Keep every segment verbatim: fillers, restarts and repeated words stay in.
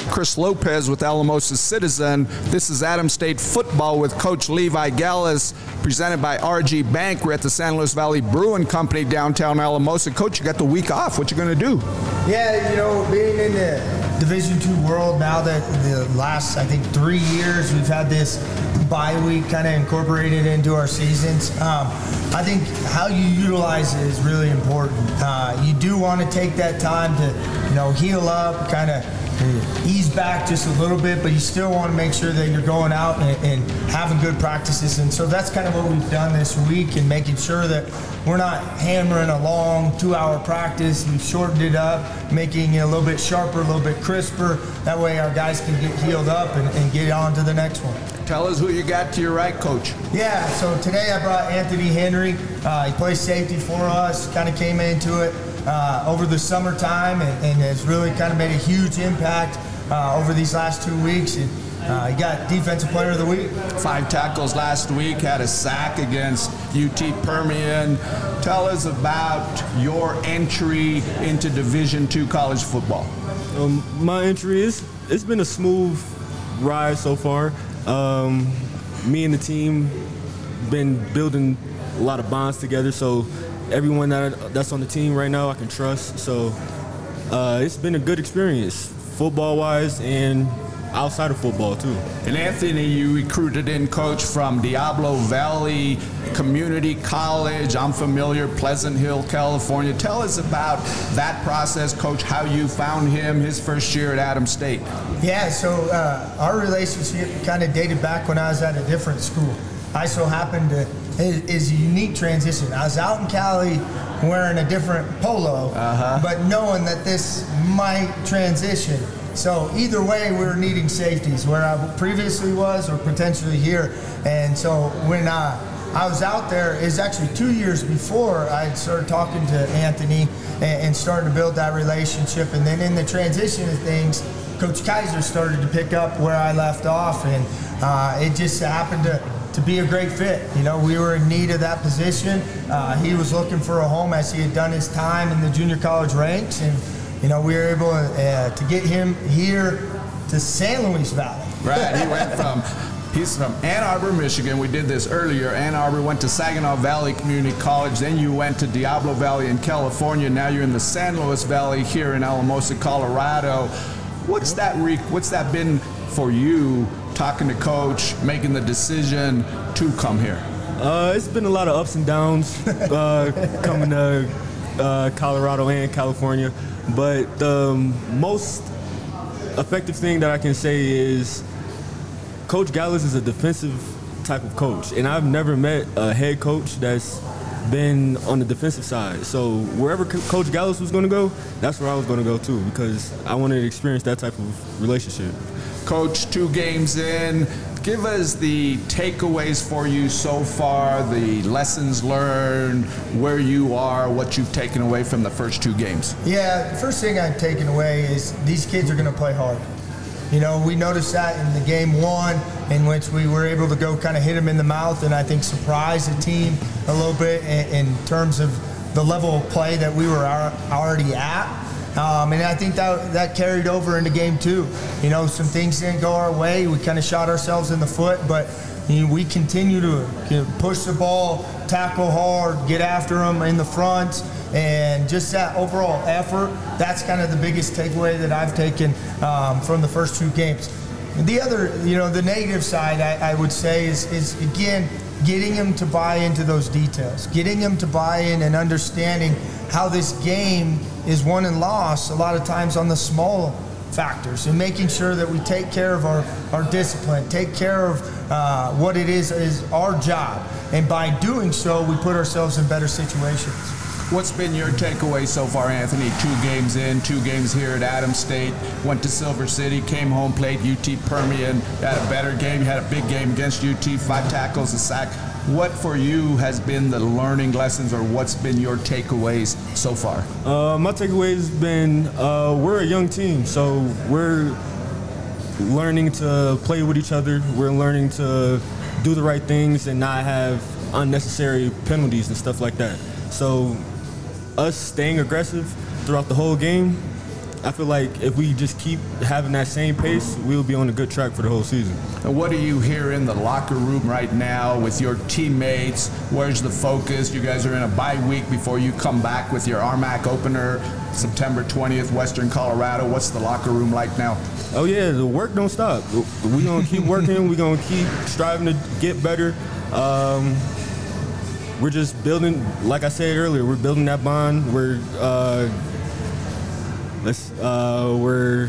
Chris Lopez with Alamosa Citizen. This is Adams State football with Coach Levi Gallis, presented by R G Bank. We're at the San Luis Valley Brewing Company downtown Alamosa. Coach, you got the week off. What you going to do? Yeah, you know, being in the Division two world now that the last, I think, three years we've had this bye week kind of incorporated into our seasons. Um, I think how you utilize it is really important. Uh, you do want to take that time to, you know, heal up, kind of ease back just a little bit, but you still want to make sure that you're going out and, and having good practices. And so that's kind of what we've done this week, and making sure that we're not hammering a long two-hour practice. We've shortened it up, making it a little bit sharper, a little bit crisper. That way our guys can get healed up and, and get on to the next one. Tell us who you got to your right, Coach. Yeah, so today I brought Anthony Henry. Uh, he plays safety for us, kind of came into it uh, over the summertime and, and has really kind of made a huge impact uh, over these last two weeks. And uh, he got Defensive Player of the Week. Five tackles last week, had a sack against U T Permian. Tell us about your entry into Division two college football. Um, my entry is, it's been a smooth ride so far. Um, me and the team been building a lot of bonds together, so everyone that that's on the team right now I can trust. So uh, it's been a good experience, football-wise and outside of football too. And Anthony, you recruited in, Coach, from Diablo Valley Community College. I'm familiar, Pleasant Hill, California. Tell us about that process, Coach, how you found him his first year at Adams State. Yeah, so uh, our relationship kind of dated back when I was at a different school. I so happened to, it is a unique transition. I was out in Cali wearing a different polo, uh-huh. but knowing that this might transition. So either way, we were needing safeties where I previously was or potentially here. And so when uh, I was out there, it was actually two years before I started talking to Anthony and, and started to build that relationship. And then in the transition of things, Coach Kaiser started to pick up where I left off, and uh, it just happened to, to be a great fit. You know, we were in need of that position. Uh, he was looking for a home as he had done his time in the junior college ranks, and you know, we were able uh, to get him here to San Luis Valley. Right, he went from, he's from Ann Arbor, Michigan. We did this earlier. Ann Arbor, went to Saginaw Valley Community College. Then you went to Diablo Valley in California. Now you're in the San Luis Valley here in Alamosa, Colorado. What's that, re- what's that been for you, talking to Coach, making the decision to come here? Uh, it's been a lot of ups and downs uh, coming to uh, Colorado and California. But the most effective thing that I can say is Coach Gallis is a defensive type of coach, and I've never met a head coach that's been on the defensive side. So wherever Coach Gallis was going to go, that's where I was going to go too, because I wanted to experience that type of relationship. Coach, two games in, give us the takeaways for you so far, the lessons learned, where you are, what you've taken away from the first two games. Yeah, the first thing I've taken away is these kids are going to play hard. You know, we noticed that in the game one, in which we were able to go kind of hit them in the mouth and I think surprise the team a little bit in, in terms of the level of play that we were already at. Um, and I think that that carried over into game two. You know, some things didn't go our way. We kind of shot ourselves in the foot, but you know, we continue to you know, push the ball, tackle hard, get after them in the front, and just that overall effort. That's kind of the biggest takeaway that I've taken um, from the first two games. And the other, you know, the negative side, I, I would say, is, is again, getting them to buy into those details, getting them to buy in and understanding how this game is won and lost a lot of times on the small factors, and making sure that we take care of our, our discipline, take care of uh, what it is is our job. And by doing so, we put ourselves in better situations. What's been your takeaway so far, Anthony? Two games in, two games here at Adams State, went to Silver City, came home, played U T Permian, had a better game, had a big game against U T, five tackles, a sack. What for you has been the learning lessons, or what's been your takeaways so far? Uh, my takeaway has been uh, we're a young team, so we're learning to play with each other. We're learning to do the right things and not have unnecessary penalties and stuff like that. So us staying aggressive throughout the whole game I feel like if we just keep having that same pace, we'll be on a good track for the whole season. And what do you hear in the locker room right now with your teammates? Where's the focus? You guys are in a bye week before you come back with your R M A C opener, September twentieth, Western Colorado. What's the locker room like now? Oh, yeah, the work don't stop. We're going to keep working. We're going to keep striving to get better. Um, we're just building, like I said earlier, we're building that bond. We're uh, Let's, uh, we're,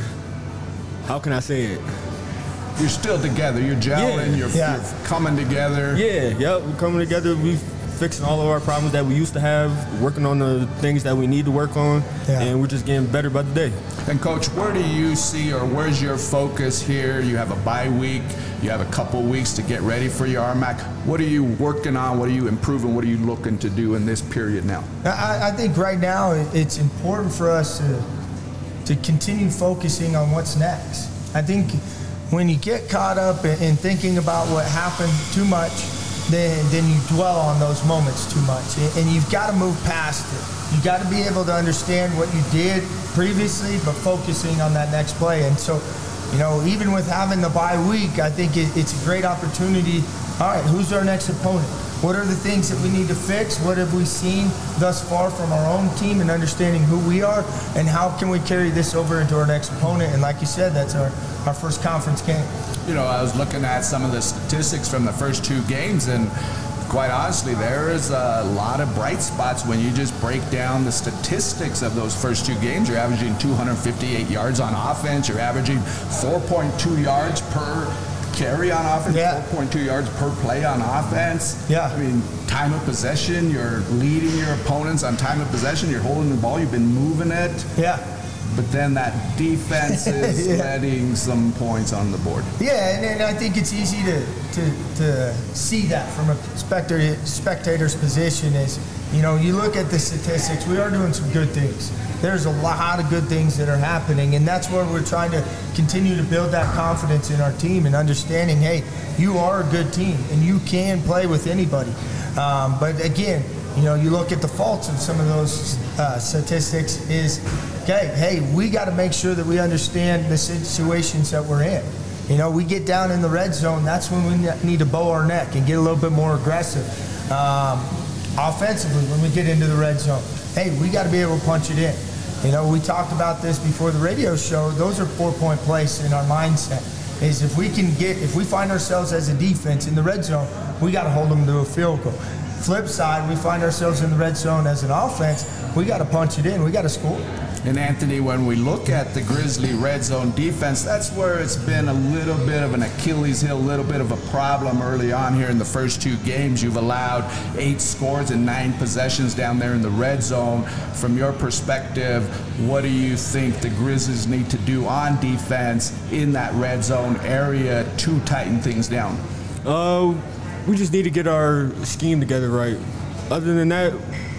how can I say it? You're still together. You're gelling. Yeah. You're, Yeah. you're coming together. Yeah, yep, we're coming together. We're fixing all of our problems that we used to have, working on the things that we need to work on, Yeah. and we're just getting better by the day. And Coach, where do you see, or where's your focus here? You have a bye week. You have a couple weeks to get ready for your R M A C. What are you working on? What are you improving? What are you looking to do in this period now? I, I think right now it's important for us to to continue focusing on what's next. I think when you get caught up in, in thinking about what happened too much, then then you dwell on those moments too much, and, and you've got to move past it. You got to be able to understand what you did previously, but focusing on that next play. And so, you know, even with having the bye week, I think it, it's a great opportunity. All right, who's our next opponent? What are the things that we need to fix? What have we seen thus far from our own team and understanding who we are, and how can we carry this over into our next opponent? And like you said, that's our, our first conference game. You know, I was looking at some of the statistics from the first two games, and quite honestly, there is a lot of bright spots when you just break down the statistics of those first two games. You're averaging two hundred fifty-eight yards on offense. You're averaging four point two yards per carry on offense, yeah. four point two yards per play on offense. Yeah. I mean, time of possession, you're leading your opponents on time of possession. You're holding the ball. You've been moving it. Yeah. But then that defense is yeah. letting some points on the board. Yeah, and, and I think it's easy to, to, to see that from a spectator, spectator's position is, you know, you look at the statistics, we are doing some good things. There's a lot of good things that are happening, and that's where we're trying to continue to build that confidence in our team and understanding, hey, you are a good team, and you can play with anybody. Um, but again, you know, you look at the faults of some of those uh, statistics is, okay, hey, we got to make sure that we understand the situations that we're in. You know, we get down in the red zone, that's when we need to bow our neck and get a little bit more aggressive. Um, offensively, when we get into the red zone, hey, we got to be able to punch it in. You know, we talked about this before the radio show. Those are four-point plays in our mindset. Is if we can get, if we find ourselves as a defense in the red zone, we got to hold them to a field goal. Flip side, we find ourselves in the red zone as an offense, we got to punch it in, we got to score. And Anthony, when we look at the Grizzly red zone defense, that's where it's been a little bit of an Achilles heel, a little bit of a problem early on here in the first two games. You've allowed eight scores and nine possessions down there in the red zone. From your perspective, what do you think the Grizzlies need to do on defense in that red zone area to tighten things down? Uh, we just need to get our scheme together right. Other than that,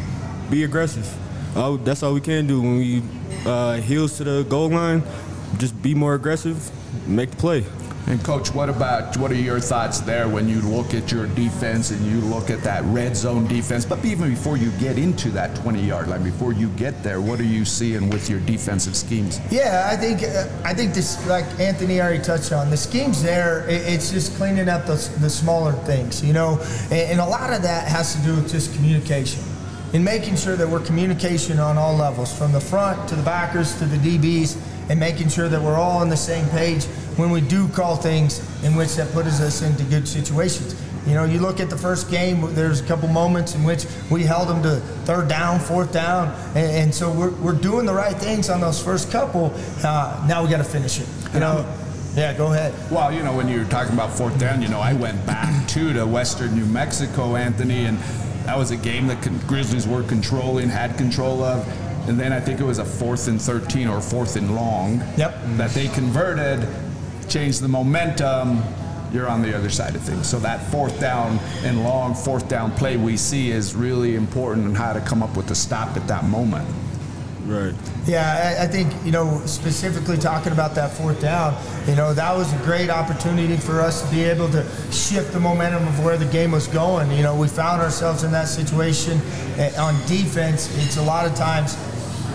be aggressive. Uh, that's all we can do when we uh, heels to the goal line. Just be more aggressive, make the play. And Coach, what about, what are your thoughts there when you look at your defense and you look at that red zone defense? But even before you get into that twenty-yard line, before you get there, what are you seeing with your defensive schemes? Yeah, I think uh, I think this, like Anthony already touched on, the schemes there, it, it's just cleaning up the, the smaller things, you know, and, and a lot of that has to do with just communication. In making sure that we're communication on all levels, from the front to the backers to the D Bs, and making sure that we're all on the same page when we do call things in which that puts us into good situations. You know, you look at the first game, there's a couple moments in which we held them to third down, fourth down, and, and so we're, we're doing the right things on those first couple. Uh, now we got to finish it. You know, yeah, go ahead. Well, you know, when you were talking about fourth down, you know, I went back too to Western New Mexico, Anthony, and that was a game that Grizzlies were controlling, had control of. And then I think it was a fourth and thirteen or fourth and long yep. that they converted, changed the momentum. You're on the other side of things. So that fourth down and long fourth down play we see is really important in how to come up with a stop at that moment. Right. Yeah, I, I think, you know, specifically talking about that fourth down, you know, that was a great opportunity for us to be able to shift the momentum of where the game was going. You know, we found ourselves in that situation on defense. It's a lot of times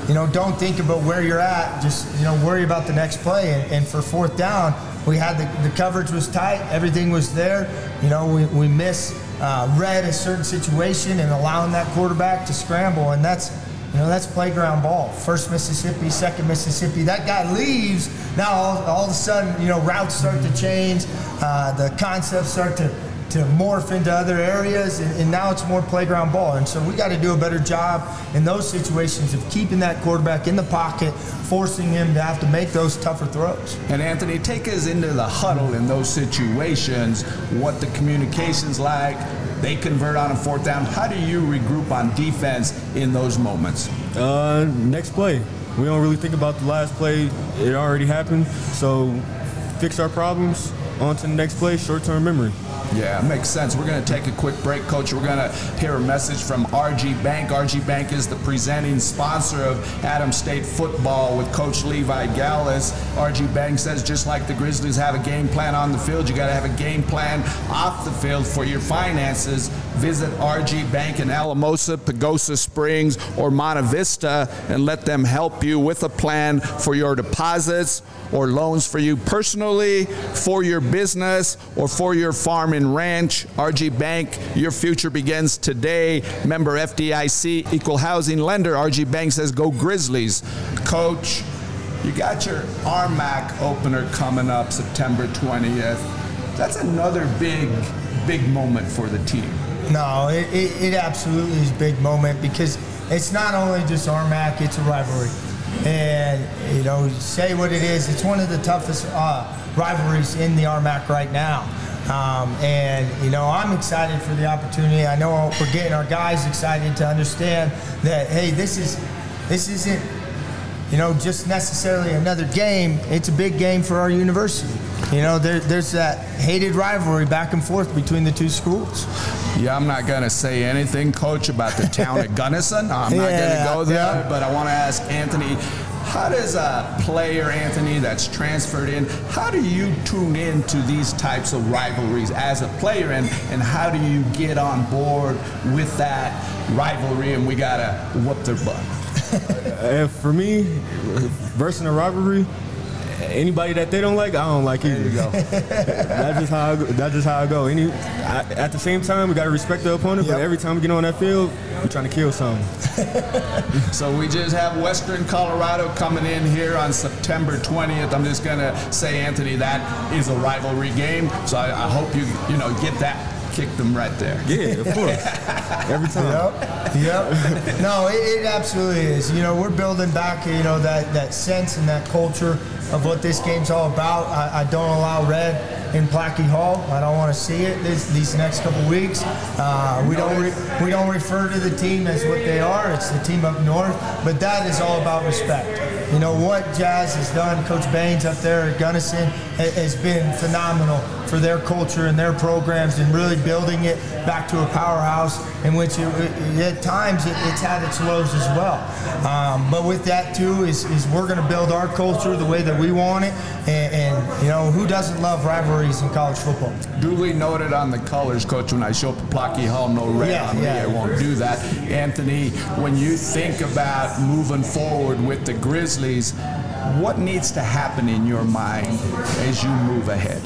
you know, don't think about where you're at. Just, you know, worry about the next play. And, and for fourth down, we had the, the coverage was tight. Everything was there. You know, we, we miss uh, read a certain situation and allowing that quarterback to scramble. And that's, you know, that's playground ball. First Mississippi, second Mississippi. That guy leaves. Now all, all of a sudden, you know, routes start to change. Uh, the concepts start to to morph into other areas, and, and now it's more playground ball. And so we got to do a better job in those situations of keeping that quarterback in the pocket, forcing him to have to make those tougher throws. And Anthony, take us into the huddle in those situations, what the communication's like. They convert on a fourth down. How do you regroup on defense in those moments? Uh, next play. We don't really think about the last play. It already happened. So fix our problems, on to the next play, short-term memory. Yeah, it makes sense. We're going to take a quick break, Coach. We're going to hear a message from R G Bank. R G Bank is the presenting sponsor of Adams State football with Coach Levi Gallis. R G Bank says just like the Grizzlies have a game plan on the field, you got to have a game plan off the field for your finances. Visit R G Bank in Alamosa, Pagosa Springs, or Monte Vista and let them help you with a plan for your deposits or loans for you personally, for your business, or for your farm and ranch. R G Bank, your future begins today. Member F D I C, equal housing lender. R G Bank says go Grizzlies. Coach, you got your R M A C opener coming up September twentieth. That's another big, big moment for the team. No, it, it, it absolutely is a big moment because it's not only just R M A C, it's a rivalry. And, you know, say what it is, it's one of the toughest uh, rivalries in the R M A C right now. Um, and, you know, I'm excited for the opportunity. I know we're getting our guys excited to understand that, hey, this is this isn't, you know, just necessarily another game. It's a big game for our university. You know, there, there's that hated rivalry back and forth between the two schools. Yeah, I'm not going to say anything, Coach, about the town of Gunnison. I'm yeah, not going to go there, yeah. but I want to ask Anthony, how does a player, Anthony, that's transferred in, how do you tune into these types of rivalries as a player, and, and how do you get on board with that rivalry and we got to whoop their butt? uh, for me, versus a rivalry, anybody that they don't like, I don't like either. There you go. that's just how I, that's just how I go. Any, I, at the same time, we got to respect the opponent, yep. But every time we get on that field, we're trying to kill something. So we just have Western Colorado coming in here on September twentieth. I'm just going to say, Anthony, that is a rivalry game. So I, I hope you, you know, get that. Kick them right there. Yeah, of course. Every time. Yep. Yep. No, it, it absolutely is. You know, we're building back, you know, that, that sense and that culture of what this game's all about. I, I don't allow red in Plackey Hall. I don't want to see it this, these next couple weeks. Uh, we don't re, we don't refer to the team as what they are. It's the team up north. But that is all about respect. You know, what Jazz has done, Coach Baines up there at Gunnison, has been phenomenal for their culture and their programs and really building it back to a powerhouse in which it, it, at times it, it's had its lows as well. Um, but with that too is, is we're going to build our culture the way that we want it. And, and, you know, who doesn't love rivalries in college football? Duly noted on the colors, Coach. When I show up at Plackey Hall, no red yeah, on me. Yeah. I won't do that. Anthony, when you think about moving forward with the Grizzlies, what needs to happen in your mind as you move ahead?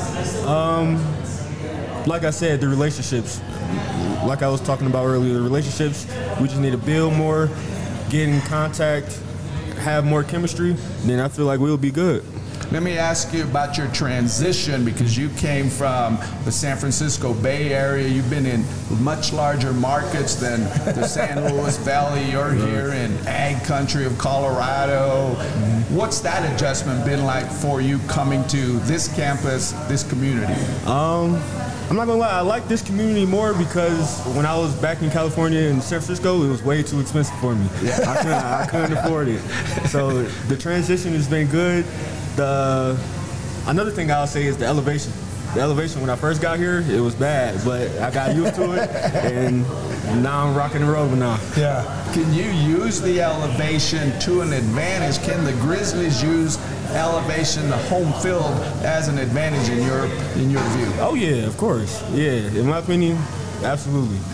Um, like I said, the relationships. Like I was talking about earlier, the relationships, we just need to build more, get in contact, have more chemistry, then I feel like we'll be good. Let me ask you about your transition, because you came from the San Francisco Bay Area. You've been in much larger markets than the San Luis Valley. You're here in ag country of Colorado. Mm-hmm. What's that adjustment been like for you coming to this campus, this community? Um, I'm not gonna lie, I like this community more because when I was back in California and San Francisco, it was way too expensive for me. Yeah. I couldn't, I couldn't afford it. So the transition has been good. The another thing I'll say is the elevation. The elevation when I first got here, it was bad, but I got used to it, and now I'm rocking and rolling now. Yeah. Can you use the elevation to an advantage? Can the Grizzlies use elevation, the home field, as an advantage in your in your view? Oh yeah, of course. Yeah, in my opinion, absolutely.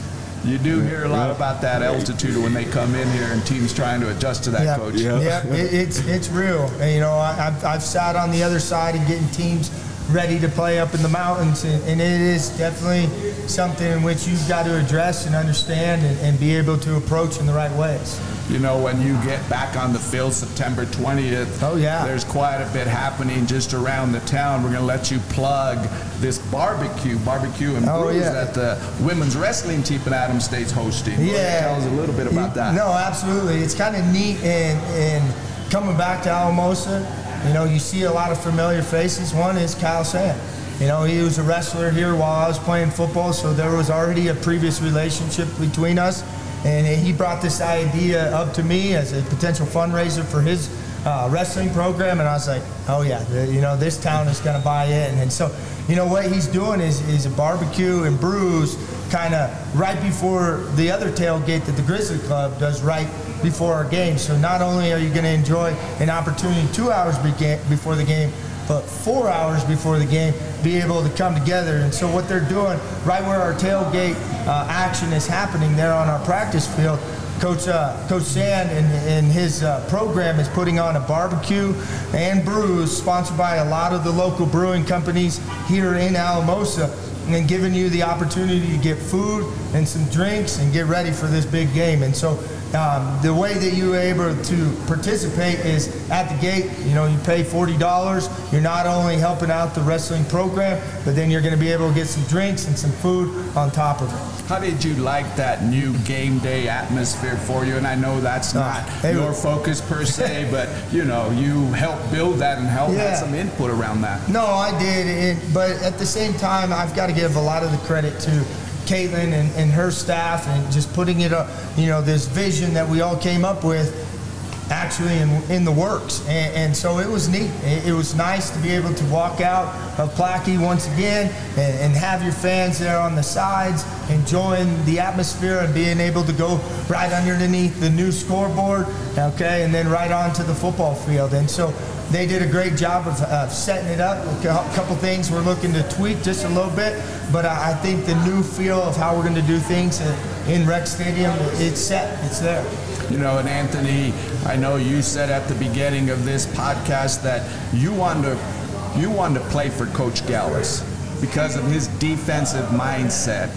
You do hear a lot about that altitude when they come in here and teams trying to adjust to that, yeah. Coach. Yeah, yeah. It, it's it's real. And, you know, I, I've, I've sat on the other side and getting teams ready to play up in the mountains, and, and it is definitely something in which you've got to address and understand and, and be able to approach in the right ways. You know, when you get back on the field September twentieth, oh, yeah. there's quite a bit happening just around the town. We're going to let you plug this barbecue, barbecue and oh, brews yeah. that the women's wrestling team in Adams State's hosting. Yeah. Tell us a little bit about that. No, absolutely. It's kind of neat, and, and coming back to Alamosa, you know, you see a lot of familiar faces. One is Kyle Sand. You know, he was a wrestler here while I was playing football, so there was already a previous relationship between us. And he brought this idea up to me as a potential fundraiser for his uh, wrestling program, and I was like, oh yeah, the, you know, this town is going to buy in. And so, you know, what he's doing is, is a barbecue and brews kind of right before the other tailgate that the Grizzly Club does right before our game. So not only are you going to enjoy an opportunity two hours began, before the game, but four hours before the game, be able to come together. And so what they're doing, right where our tailgate uh, action is happening there on our practice field, Coach uh, Coach Sand and, and his uh, program is putting on a barbecue and brews sponsored by a lot of the local brewing companies here in Alamosa, and giving you the opportunity to get food and some drinks and get ready for this big game. And so um, the way that you're able to participate is at the gate. You know, you pay forty dollars. You're not only helping out the wrestling program, but then you're going to be able to get some drinks and some food on top of it. How did you like that new game day atmosphere for you? And I know that's not uh, your focus per se, but, you know, you helped build that and helped yeah. have some input around that. No, I did. And, but at the same time, I've got to give a lot of the credit to Caitlin and, and her staff, and just putting it up, you know, this vision that we all came up with actually in, in the works. And, and so it was neat. It, it was nice to be able to walk out of Plaquemine once again and, and have your fans there on the sides enjoying the atmosphere and being able to go right underneath the new scoreboard, okay, and then right onto the football field. And so they did a great job of uh, setting it up. A couple things we're looking to tweak just a little bit, but I, I think the new feel of how we're going to do things in Rec Stadium, it's set, it's there. You know, and Anthony, I know you said at the beginning of this podcast that you wanted to, you wanted to play for Coach Gallus because of his defensive mindset.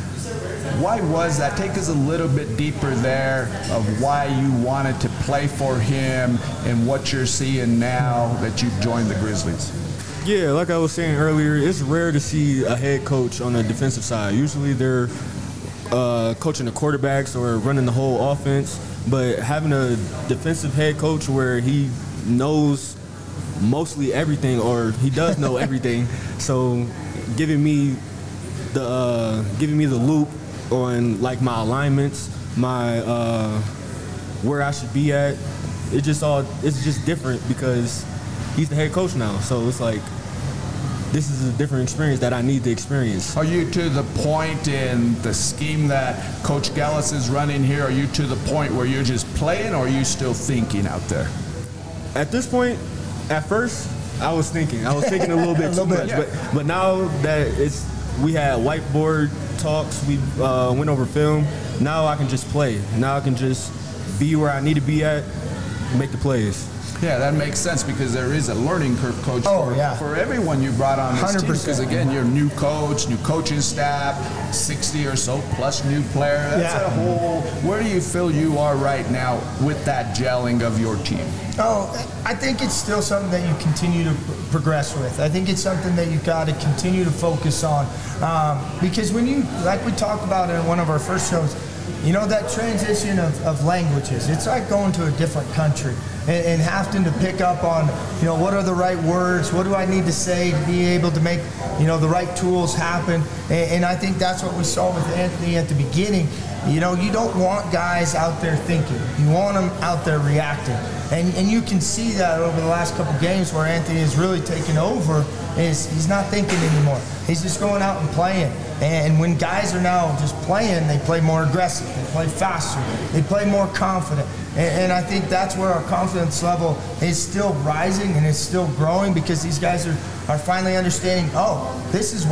Why was that? Take us a little bit deeper there of why you wanted to play for him and what you're seeing now that you've joined the Grizzlies. Yeah, like I was saying earlier, it's rare to see a head coach on the defensive side. Usually they're uh, coaching the quarterbacks or running the whole offense, but having a defensive head coach where he knows mostly everything, or he does know everything, so giving me the uh, giving me the loop on like my alignments, my uh, where I should be at. It just all it's just different because he's the head coach now. So it's like this is a different experience that I need to experience. Are you to the point in the scheme that Coach Gallus is running here? Are you to the point where you're just playing, or are you still thinking out there? At this point, at first, I was thinking. I was thinking a little bit too much. Yeah. But but now that it's we had whiteboard talks, we uh, went over film. Now I can just play. Now I can just be where I need to be at, make the plays. Yeah, that makes sense because there is a learning curve, Coach, oh, for, yeah. for everyone you brought on this one hundred percent. team. Because, again, you're a new coach, new coaching staff, sixty or so plus new player. That's yeah. a whole – where do you feel you are right now with that gelling of your team? Oh, I think it's still something that you continue to progress with. I think it's something that you got to continue to focus on. Um, because when you, like we talked about in one of our first shows, you know, that transition of, of languages, it's like going to a different country and, and having to pick up on, you know, what are the right words? What do I need to say to be able to make, you know, the right tools happen? And, and I think that's what we saw with Anthony at the beginning. You know, you don't want guys out there thinking. You want them out there reacting. And and you can see that over the last couple games where Anthony has really taken over. Is he's not thinking anymore. He's just going out and playing. And when guys are now just playing, they play more aggressive. They play faster. They play more confident. And, and I think that's where our confidence level is still rising and is still growing because these guys are, are finally understanding, oh, this is why.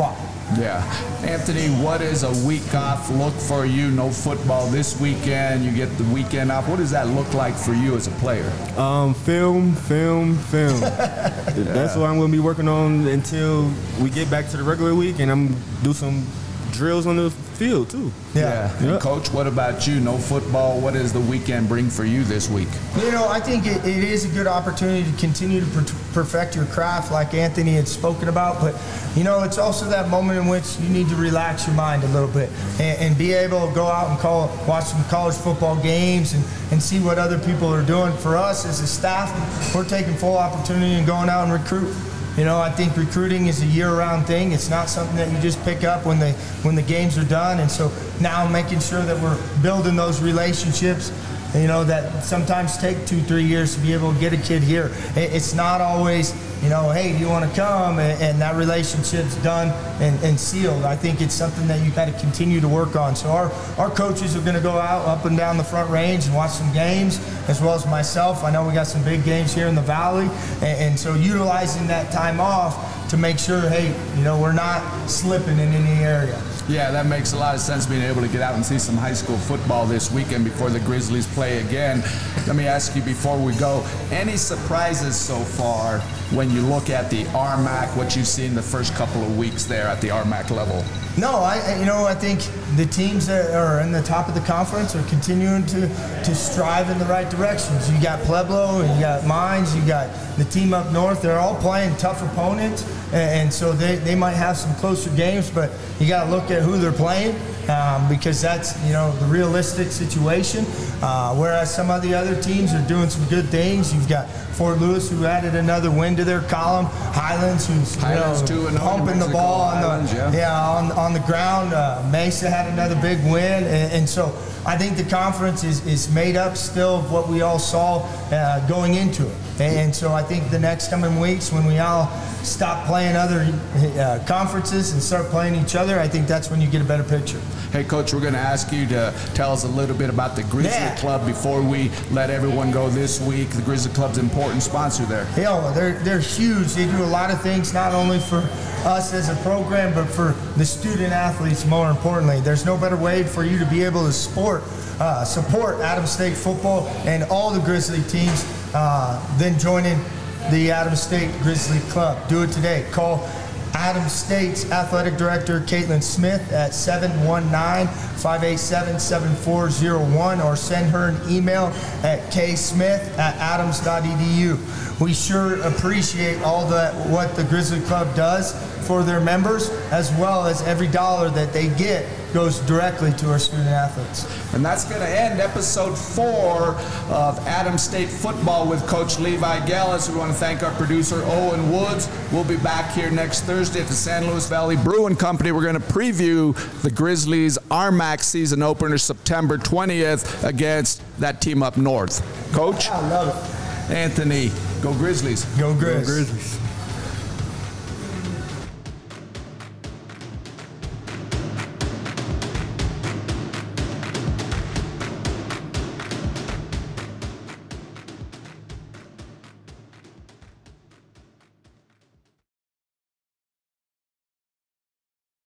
Yeah. Anthony, what is a week off look for you? No football this weekend. You get the weekend off. What does that look like for you as a player? Um, film, film, film. yeah. That's what I'm going to be working on until we get back to the regular week, and I'm do some drills on the field too. Yeah. yeah. Yep. Coach, what about you? No football. What does the weekend bring for you this week? You know, I think it, it is a good opportunity to continue to per- perfect your craft like Anthony had spoken about, but you know, it's also that moment in which you need to relax your mind a little bit and, and be able to go out and call, watch some college football games and, and see what other people are doing. For us as a staff, we're taking full opportunity and going out and recruit. You know, I think recruiting is a year-round thing. It's not something that you just pick up when the when the games are done. And so now making sure that we're building those relationships, you know, that sometimes take two, three years to be able to get a kid here. It's not always, you know, hey, do you want to come? And that relationship's done and, and sealed. I think it's something that you got to continue to work on. So our, our coaches are going to go out up and down the Front Range and watch some games, as well as myself. I know we got some big games here in the Valley. And, and so utilizing that time off to make sure, hey, you know, we're not slipping in any area. Yeah, that makes a lot of sense, being able to get out and see some high school football this weekend before the Grizzlies play again. Let me ask you before we go, any surprises so far when you look at the R M A C, what you've seen the first couple of weeks there at the R M A C level? No, I, you know, I think the teams that are in the top of the conference are continuing to, to strive in the right directions. You got Pueblo, and you got Mines, you got the team up north. They're all playing tough opponents, and, and so they, they might have some closer games, but you got to look at who they're playing um, because that's, you know, the realistic situation. Uh, whereas some of the other teams are doing some good things. You've got Fort Lewis, who added another win to their column. Highlands, who's Highlands you know, two pumping the ball on Highlands, the yeah. yeah on, on the ground. Uh, Mesa had another big win, and, and so I think the conference is, is made up still of what we all saw uh, going into it. And so I think the next coming weeks, when we all stop playing other uh, conferences and start playing each other, I think that's when you get a better picture. Hey, Coach, we're going to ask you to tell us a little bit about the Grizzly Yeah. Club before we let everyone go this week. The Grizzly Club's an important sponsor there. Hell, they're, they're huge. They do a lot of things, not only for us as a program, but for the student athletes more importantly. There's no better way for you to be able to support, uh, support Adams State football and all the Grizzly teams uh, than joining the Adams State Grizzly Club. Do it today. Call Adams State's Athletic Director, Caitlin Smith, at seven one nine, five eight seven, seven four zero one or send her an email at ksmith at adams dot e d u. We sure appreciate all the what the Grizzly Club does for their members, as well as every dollar that they get goes directly to our student athletes. And that's going to end episode four of Adams State Football with Coach Levi Gallis. We want to thank our producer, Owen Woods. We'll be back here next Thursday at the San Luis Valley Brewing Company. We're going to preview the Grizzlies' R M A C season opener September twentieth against that team up north. Coach? I love it. Anthony, go Grizzlies. Go Grizz. Go Grizzlies.